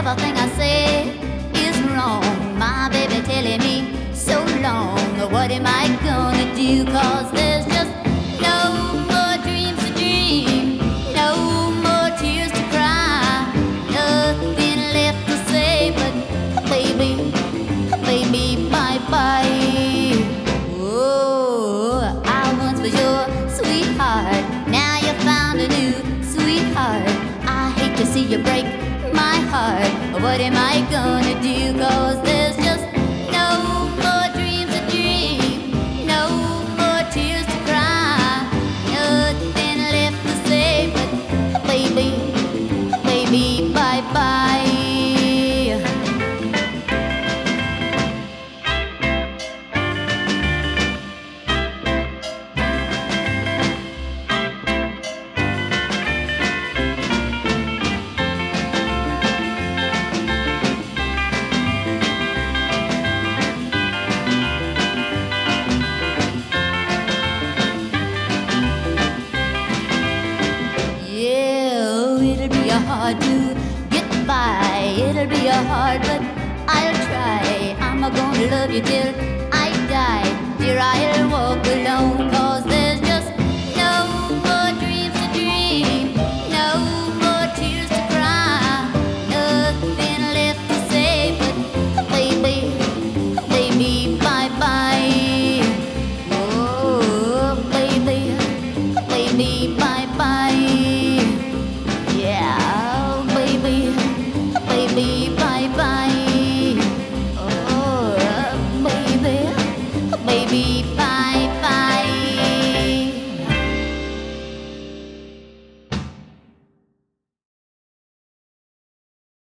everything I say is wrong. My baby telling me so long. What am I gonna do? 'Cause there's just no more dreams to dream, no more tears to cry, nothing left to say but baby, baby, bye-bye. Oh, I once was your sweetheart, now you found a new sweetheart. I hate to see you break my heart. What am I gonna do? 'Cause there's just no more dreams to dream, no more tears to cry, nothing left to say but baby, baby, bye-bye. Hard to get by, it'll be hard, but I'll try. I'm gonna love you till I die. Dear, I'll walk alone, 'cause there's just no more dreams to dream, no more tears to cry, nothing left to say but baby, baby, bye-bye. Oh, baby, baby, bye-bye. Baby, bye-bye. Oh, baby, baby.